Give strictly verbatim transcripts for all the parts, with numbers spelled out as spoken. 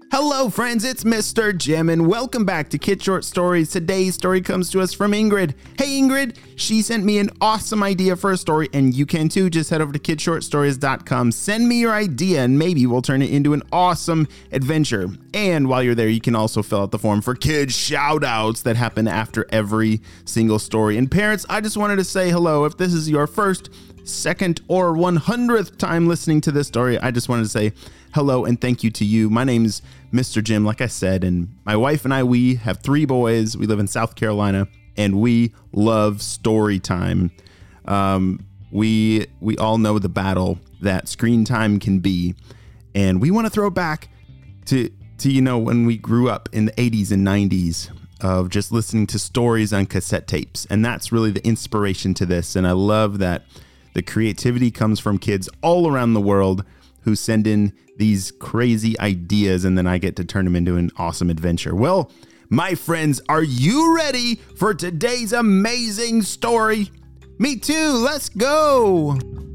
Hello friends, it's Mister Jim and welcome back to Kid Short Stories. Today's story comes to us from Ingrid. Hey Ingrid, she sent me an awesome idea for a story and you can too. Just head over to kid short stories dot com, send me your idea and maybe we'll turn it into an awesome adventure. And while you're there, you can also fill out the form for kid shout outs that happen after every single story. And parents, I just wanted to say hello. If this is your first, second, or one hundredth time listening to this story, I just wanted to say hello and thank you to you. My name's Mister Jim, like I said, and my wife and I, we have three boys. We live in South Carolina, and we love story time. Um, we we all know the battle that screen time can be, and we want to throw back to to you know when we grew up in the eighties and nineties of just listening to stories on cassette tapes, and that's really the inspiration to this. And I love that the creativity comes from kids all around the world who send in these crazy ideas, and then I get to turn them into an awesome adventure. Well, my friends, are you ready for today's amazing story? Me too, let's go!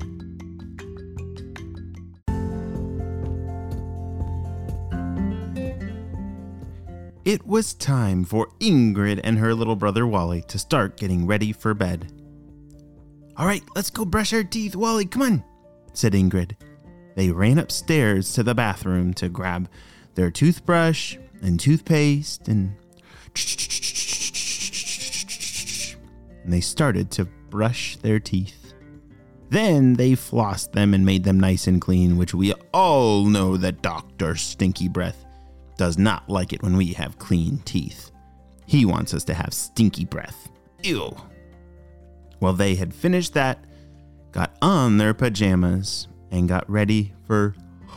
It was time for Ingrid and her little brother Wally to start getting ready for bed. All right, let's go brush our teeth, Wally, come on, said Ingrid. They ran upstairs to the bathroom to grab their toothbrush and toothpaste and and they started to brush their teeth. Then they flossed them and made them nice and clean, which we all know that Doctor Stinky Breath does not like it when we have clean teeth. He wants us to have stinky breath. Ew. Well, they had finished that, got on their pajamas, and got ready for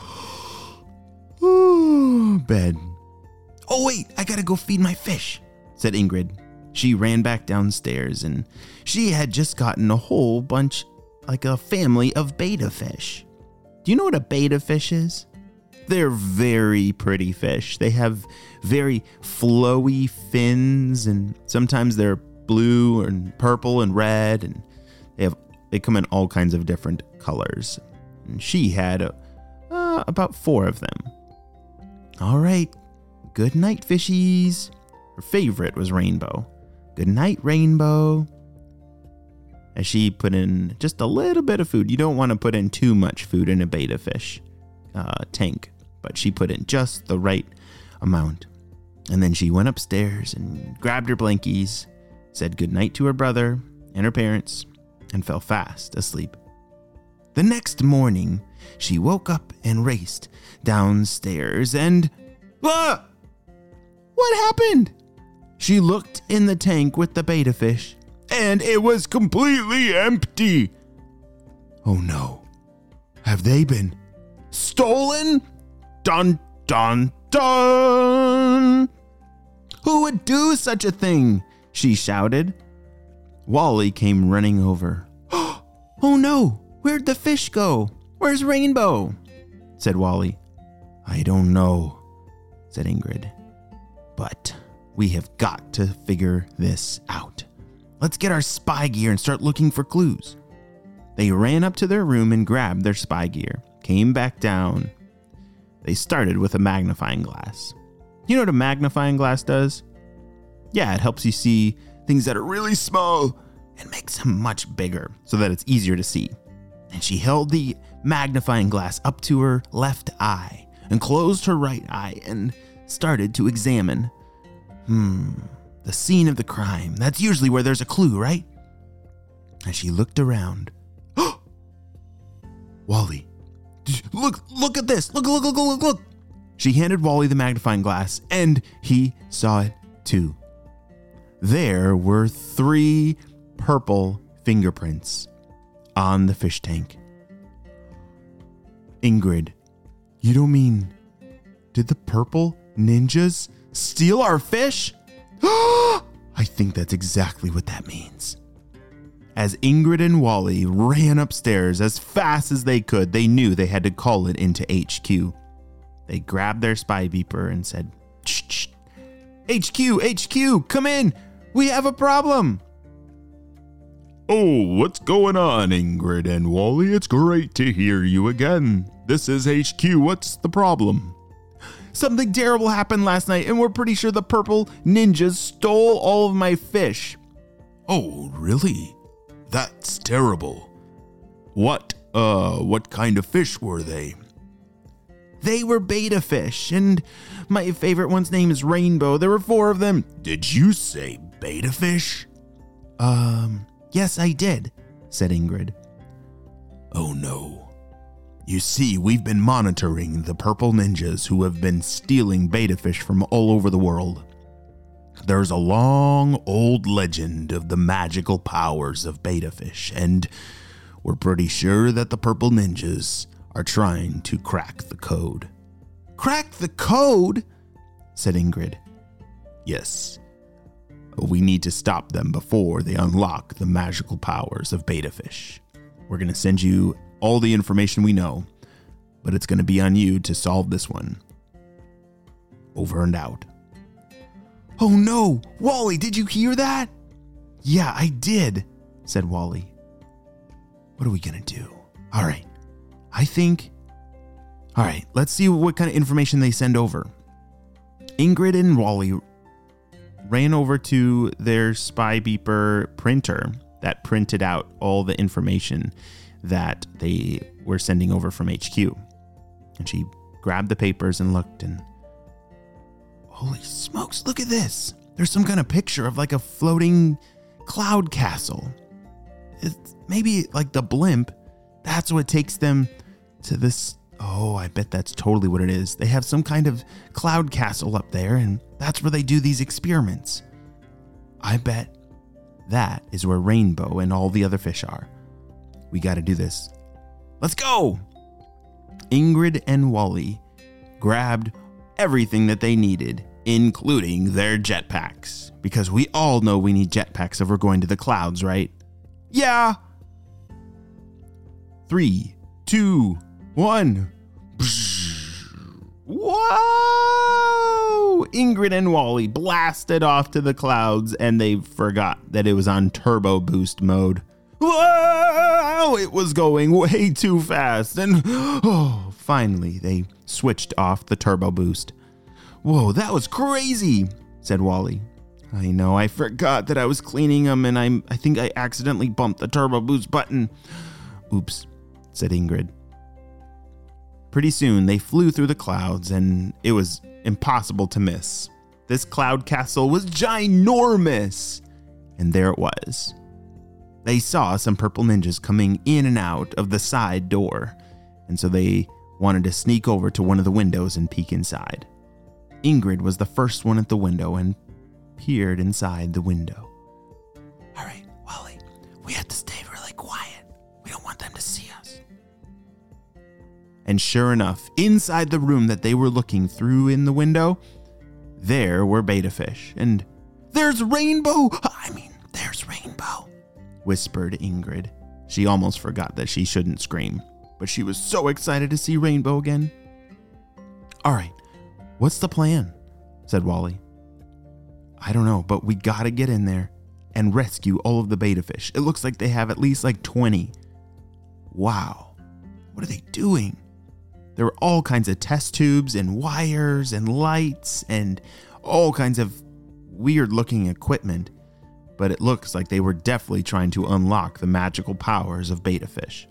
bed. Oh, wait, I gotta go feed my fish, said Ingrid. She ran back downstairs, and she had just gotten a whole bunch, like a family of betta fish. Do you know what a betta fish is? They're very pretty fish. They have very flowy fins, and sometimes they're blue and purple and red, and they have they come in all kinds of different colors. And she had uh, uh, about four of them. All right, good night, fishies. Her favorite was Rainbow. Good night, Rainbow. As she put in just a little bit of food. You don't want to put in too much food in a betta fish uh, tank, but she put in just the right amount. And then she went upstairs and grabbed her blankies, said goodnight to her brother and her parents, and fell fast asleep. The next morning, she woke up and raced downstairs and... Ah! What happened? She looked in the tank with the betta fish, and it was completely empty. Oh no. Have they been stolen? Dun, dun, dun! Who would do such a thing? She shouted. Wally came running over. Oh no! Where'd the fish go? Where's Rainbow? Said Wally. I don't know, said Ingrid. But we have got to figure this out. Let's get our spy gear and start looking for clues. They ran up to their room and grabbed their spy gear, came back down. They started with a magnifying glass. You know what a magnifying glass does? Yeah, it helps you see things that are really small and makes them much bigger so that it's easier to see. And she held the magnifying glass up to her left eye and closed her right eye and started to examine. Hmm, the scene of the crime. That's usually where there's a clue, right? As she looked around. Wally, look, look at this. Look, look, look, look, look. She handed Wally the magnifying glass and he saw it too. There were three purple fingerprints on the fish tank. Ingrid, you don't mean, did the purple ninjas steal our fish? I think that's exactly what that means. As Ingrid and Wally ran upstairs as fast as they could, they knew they had to call it into H Q. They grabbed their spy beeper and said, shh, shh. H Q, H Q, come in. We have a problem. Oh, what's going on, Ingrid and Wally? It's great to hear you again. This is H Q. What's the problem? Something terrible happened last night, and we're pretty sure the purple ninjas stole all of my fish. Oh, really? That's terrible. What, uh, what kind of fish were they? They were beta fish, and my favorite one's name is Rainbow. There were four of them. Did you say beta fish? Um, yes, I did, said Ingrid. Oh no. You see, we've been monitoring the purple ninjas who have been stealing beta fish from all over the world. There's a long old legend of the magical powers of beta fish, and we're pretty sure that the purple ninjas are trying to crack the code. Crack the code? Said Ingrid. Yes. We need to stop them before they unlock the magical powers of beta fish. We're going to send you all the information we know, but it's going to be on you to solve this one. Over and out. Oh no! Wally, did you hear that? Yeah, I did, said Wally. What are we going to do? All right. I think... All right, let's see what kind of information they send over. Ingrid and Wally ran over to their spy beeper printer that printed out all the information that they were sending over from H Q. And she grabbed the papers and looked, and holy smokes, look at this. There's some kind of picture of like a floating cloud castle. It's maybe like the blimp. That's what takes them to this. Oh, I bet that's totally what it is. They have some kind of cloud castle up there, and that's where they do these experiments. I bet that is where Rainbow and all the other fish are. We got to do this. Let's go! Ingrid and Wally grabbed everything that they needed, including their jetpacks, because we all know we need jetpacks if we're going to the clouds, right? Yeah! Three, two, one. Whoa! Ingrid and Wally blasted off to the clouds, and they forgot that it was on turbo boost mode. Whoa! It was going way too fast, and oh, finally they switched off the turbo boost. Whoa, that was crazy, said Wally. I know, I forgot that I was cleaning them, and I'm, I think I accidentally bumped the turbo boost button. Oops, said Ingrid. Pretty soon, they flew through the clouds, and it was impossible to miss. This cloud castle was ginormous, and there it was. They saw some purple ninjas coming in and out of the side door, and so they wanted to sneak over to one of the windows and peek inside. Ingrid was the first one at the window and peered inside the window. All right, Wally, we have to stay really quiet. We don't want them to see us. And sure enough, inside the room that they were looking through in the window, there were beta fish. And there's Rainbow! I mean, there's Rainbow, whispered Ingrid. She almost forgot that she shouldn't scream, but she was so excited to see Rainbow again. All right, what's the plan? Said Wally. I don't know, but we gotta get in there and rescue all of the beta fish. It looks like they have at least like twenty. Wow, what are they doing? There were all kinds of test tubes and wires and lights and all kinds of weird looking equipment, but it looks like they were definitely trying to unlock the magical powers of beta fish.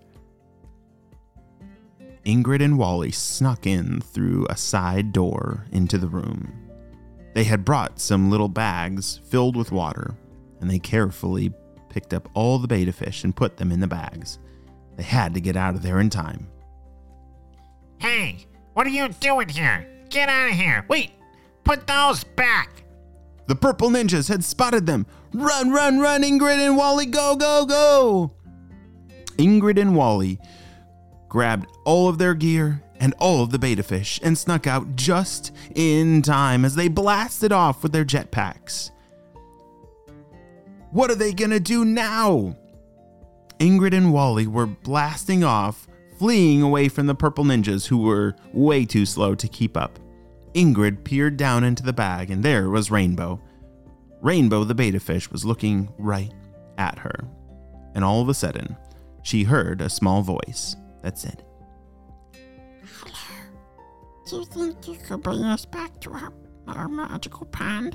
Ingrid and Wally snuck in through a side door into the room. They had brought some little bags filled with water, and they carefully picked up all the beta fish and put them in the bags. They had to get out of there in time. Hey, what are you doing here? Get out of here. Wait, put those back. The purple ninjas had spotted them. Run, run, run, Ingrid and Wally, go, go, go. Ingrid and Wally grabbed all of their gear and all of the beta fish and snuck out just in time as they blasted off with their jetpacks. What are they gonna do now? Ingrid and Wally were blasting off, fleeing away from the purple ninjas who were way too slow to keep up. Ingrid peered down into the bag, and there was Rainbow. Rainbow, the beta fish, was looking right at her. And all of a sudden, she heard a small voice that said, "Hello, Do you think you could bring us back to our, our magical pond?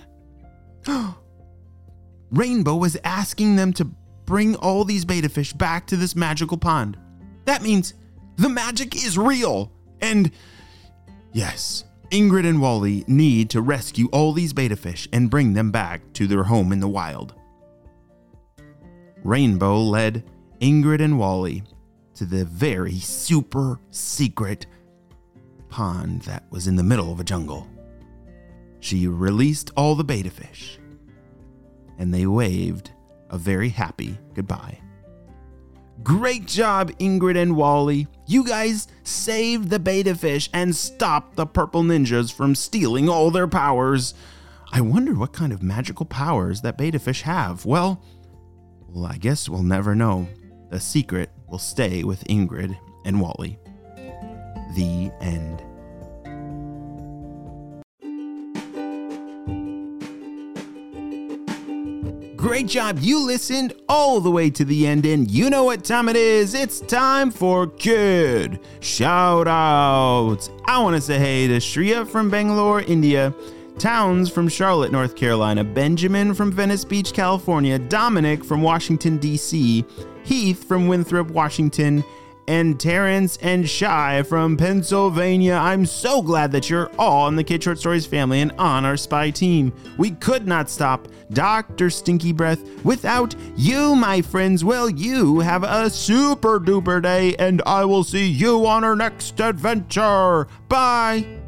Rainbow was asking them to bring all these betta fish back to this magical pond. That means the magic is real. And yes, Ingrid and Wally need to rescue all these betta fish and bring them back to their home in the wild. Rainbow led Ingrid and Wally to the very super secret pond that was in the middle of a jungle. She released all the betta fish, and they waved a very happy goodbye. Great job, Ingrid and Wally. You guys saved the betta fish and stopped the purple ninjas from stealing all their powers. I wonder what kind of magical powers that betta fish have. Well, well, I guess we'll never know. The secret will stay with Ingrid and Wally. The end. Great job. You listened all the way to the end, and you know what time it is. It's time for Kid Shout Outs. I want to say hey to Shreya from Bangalore, India, Towns from Charlotte, North Carolina, Benjamin from Venice Beach, California, Dominic from Washington, D C, Heath from Winthrop, Washington, and Terrence and Shy from Pennsylvania. I'm so glad that you're all in the Kid Short Stories family and on our spy team. We could not stop Doctor Stinky Breath without you, my friends. Well, you have a super duper day, and I will see you on our next adventure. Bye.